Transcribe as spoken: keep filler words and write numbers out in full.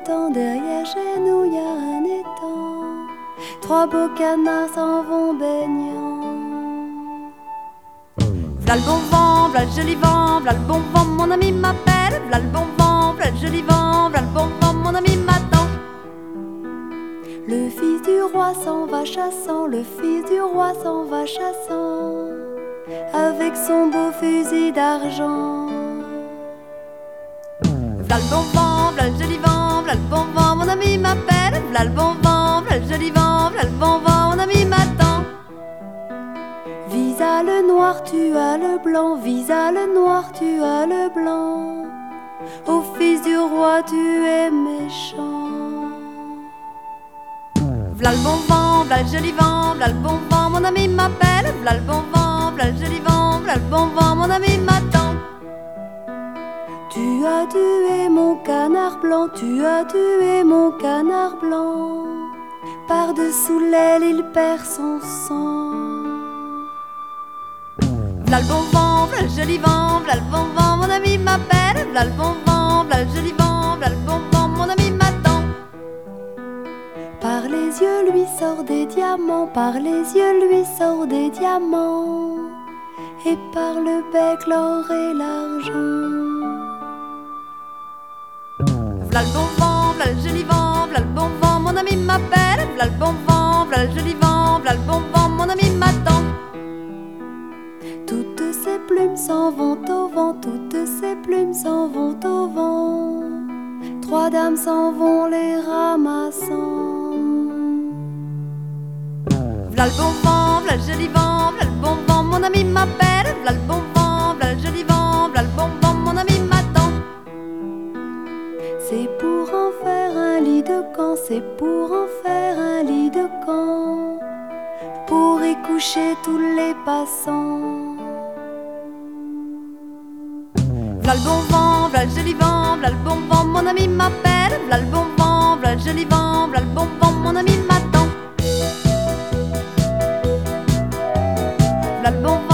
temps, derrière chez nous y a un étang. Trois beaux canards s'en vont baignant. V'là le bon vent, v'là le joli vent, v'là le bon vent, mon ami m'appelle. V'là le bon vent, v'là le joli vent, v'là le bon vent, mon ami m'attend. Le fils du roi s'en va chassant, le fils du roi s'en va chassant, avec son beau fusil d'argent. V'là le bon vent, v'là le joli vent, v'là le bon vent, mon ami m'appelle. V'là le bon vent, v'là le joli vent, v'là le bon vent, mon ami m'attend. Visa le noir, tu as le blanc, visa le noir, tu as le blanc. Ô fils du roi, tu es méchant. V'là le bon vent, v'là le joli vent, v'là le bon vent, mon ami m'appelle. V'là le bon vent, v'là le joli vent, v'là le bon vent, mon ami m'attend. Tu as tué mon canard blanc, tu as tué mon canard blanc. Par-dessous l'aile, il perd son sang. V'là le bon vent, v'là le joli vent, v'là le bon vent, mon ami m'appelle. V'là le bon vent, v'là le joli vent, v'là le bon vent, mon ami m'attend. Par les yeux lui sort des diamants, par les yeux lui sort des diamants, et par le bec l'or et l'argent. V'là le bon vent, v'là le joli vent, v'là le bon vent, mon ami m'appelle. V'là le bon vent, v'là le joli vent, v'là le bon vent, mon ami m'attend. Toutes ces plumes s'en vont au vent, toutes ces plumes s'en vont au vent. Trois dames s'en vont les ramassant. V'là le bon vent, v'là le joli vent, v'là le bon vent, mon ami m'appelle. V'là le bon vent, v'là le joli vent, v'là le bon vent, mon ami m'attend. C'est pour en faire un lit de camp, c'est pour en faire un lit de camp, pour y coucher tous les passants. V'là le bon vent, v'là le joli vent, v'là le bon vent, mon ami m'appelle. V'là le bon vent, v'là le joli vent, v'là le bon vent, mon ami m'attend. V'là le bon